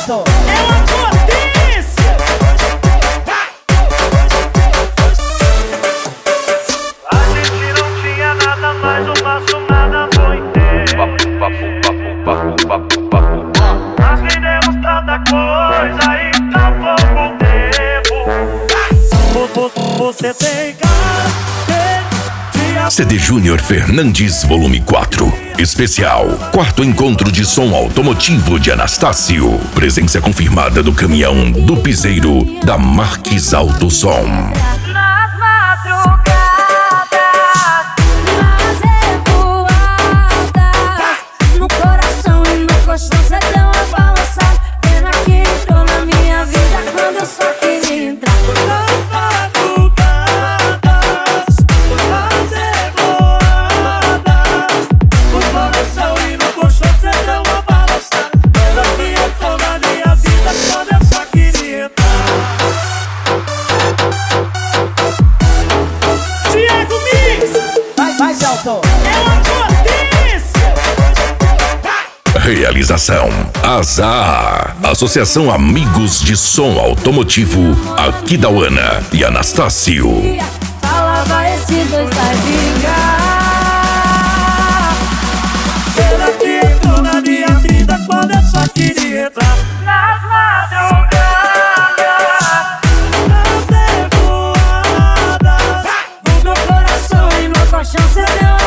Elton. É uma potência. A gente não tinha nada, mas o nosso nada foi ter. Nós vendemos tanta coisa e tão pouco tempo. Você tem cara de CD Júnior Fernandes Volume 4 Especial, quarto encontro de som automotivo de Anastácio. Presença confirmada do caminhão do piseiro da Marques Alto Som. Nas madrugadas, nas revoadas, no coração e no colchão cê deu uma balançada. Pena que entrou na minha vida quando eu só queria entrar. É uma potência. Realização Azar, Associação Amigos de Som Automotivo Aquidauana e Anastácio. Falava esses dois vai brigar. Pena que entrou na minha vida quando eu só queria entrar. Nas madrugadas, Nas revoadas, no meu coração e no colchão cê deu uma